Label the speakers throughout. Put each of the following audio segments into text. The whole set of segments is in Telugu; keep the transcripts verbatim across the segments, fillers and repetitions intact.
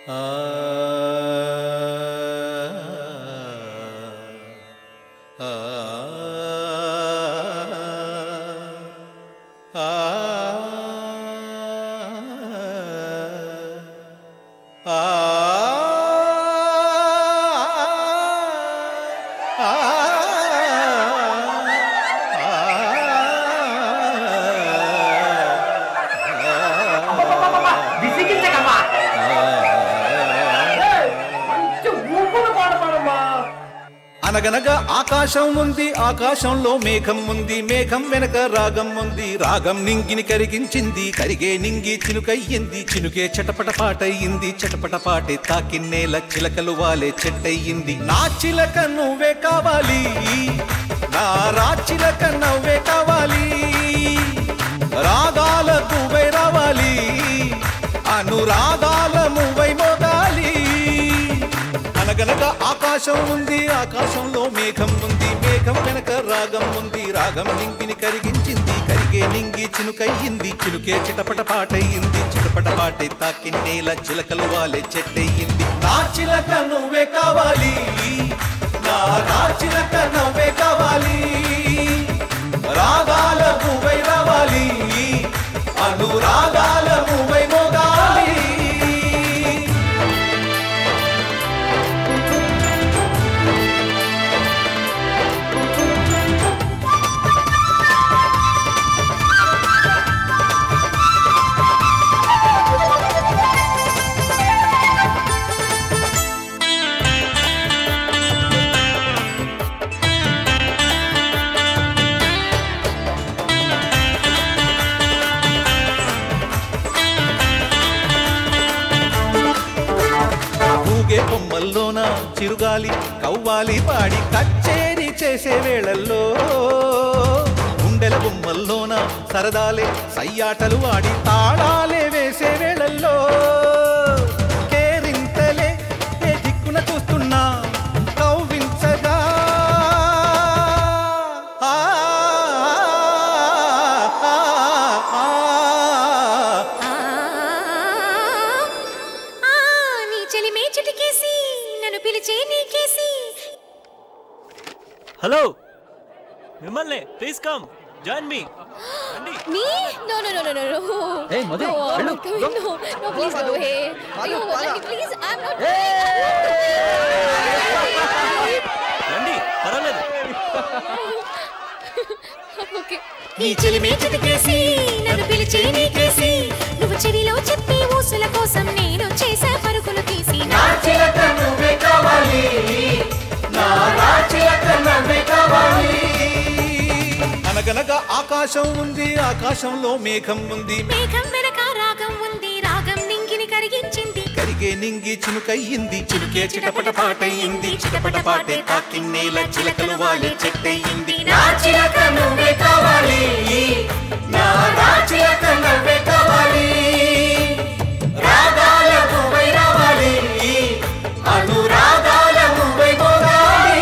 Speaker 1: అనగనగా ఆకాశం ఉంది, ఆకాశంలో మేఘం ఉంది, మేఘం వెనక రాగం ఉంది, రాగం నింగిని కరిగించింది, కరిగే నింగి చినుకయ్యింది, చినుకే చటపట పాటయ్యింది, చటపట పాటే తాకిన్నేల చిలకలు వాలే చెట్టయ్యింది. నా చిలక నువ్వే కావాలి, నా రాచిలక నవ్వే కావాలి, రాగాల నువ్వై రావాలి, అనురాగాల నువ్వై మోగాలి. అనగనగా ఆకాశం ఉంది, ఆకాశంలో మేఘం ఉంది, మేఘం వెనక రాగం ఉంది, రాగం నింగిని కరిగించింది, కరిగే నింగి చినుకయ్యింది, చినుకే చిటపట పాటయ్యింది, చిటపట పాటే తాకిన్నేల చిలకలు వాలే చెట్టయ్యింది. నా చిలక నువ్వే కావాలి, నా రాచిలక నవ్వే కావాలి, రాగాల నువ్వై రావాలి, అనురాగాల నువ్వై మోగాలి. బొమ్మల్లోన చిరుగాలి కవ్వాలి పాడి కచ్చేరి చేసే వేళల్లో, గుండెల బొమ్మల్లోన సరదాలే సయ్యాటలు ఆడి తాళాలే వేసే వేళల్లో, కేరింతలే ఏ దిక్కున చూస్తున్నా కవ్వించగా,
Speaker 2: హలో మిమ్మల్ని, please come join me.
Speaker 3: Me? No, no, no, no, no, no.
Speaker 4: Hey, Madhu,
Speaker 3: no, I'm
Speaker 4: hello.
Speaker 3: not coming. No, no, please go away.
Speaker 4: Pala,
Speaker 3: No,
Speaker 4: pala.
Speaker 3: please, I'm not.
Speaker 2: రండి, పర్వాలేదు.
Speaker 3: Okay. నీ చెలిమే చిటికేసి నన్ను పిలిచే నీకేసి, నువ్వు చెవిలో చెప్పే ఊసుల కోసం నేను చేసే పరుగులు తీసి,
Speaker 1: నా చిలక నువ్వే కావాలి, నా రాచిలక నవ్వే కావాలి. అనగనగా ఆకాశం ఉంది, ఆకాశంలో మేఘం ఉంది,
Speaker 3: మేఘం వెనక రాగం ఉంది, రాగం నింగిని కరిగించింది,
Speaker 1: కరిగే నింగి చినుకయ్యింది, చినుకే చిటపట పాటయ్యింది, చిటపట పాటే తాకిన్నేల చిలకలు వాలే చెట్టయ్యింది. నా చిలక నువ్వే కావాలి, నా రాచిలక నవ్వే కావాలి, రాగాల నువ్వై రావాలి, అనురాగాల నువ్వై మోగాలి.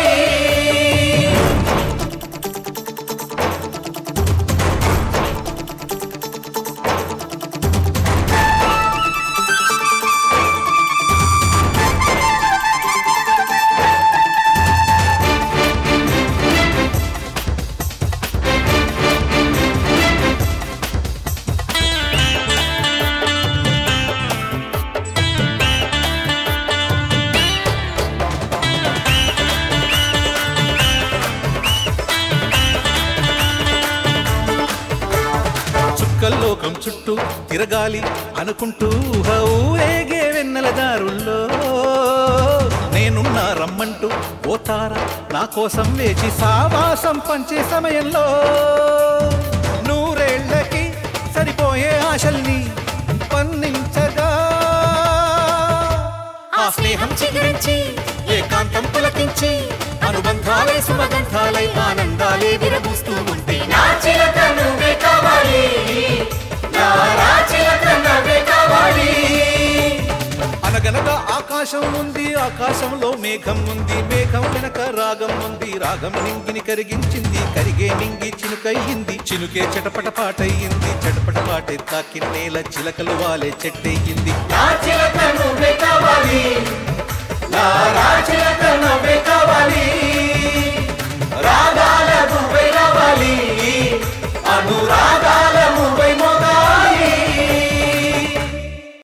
Speaker 1: లోకం చుట్టూ తిరగాలి అనుకుంటూ ఊరేగే వెన్నెల దారుల్లో, నేనున్నా రమ్మంటూ ఓ తార నా కోసం వేచి సావాసం పంచే సమయంలో, నూరేళ్లకి సరిపోయే ఆశల్ని పన్నించగా, ఆ స్నేహం చిగురించి ఏకాంతం పులకించి, అనుబంధాలే సుమగంధాలై ఆనందాలే విరబూస్తూ ఉంటే, నా చిలక నువ్వే కావాలి, నా రాచిలక నవ్వే కావాలి. అనగనగా ఆకాశం ఉంది, ఆకాశంలో మేఘం ఉంది, మేఘం వెనక రాగం ఉంది, రాగం నింగిని కరిగించింది, కరిగే నింగి చినుకయ్యింది, చినుకే చటపట పాటయ్యింది, చటపట పాటే తాకిన్నేల చిలకలు వాలే చెట్టయ్యింది. నా చిలక నువ్వే కావాలి. రాను రా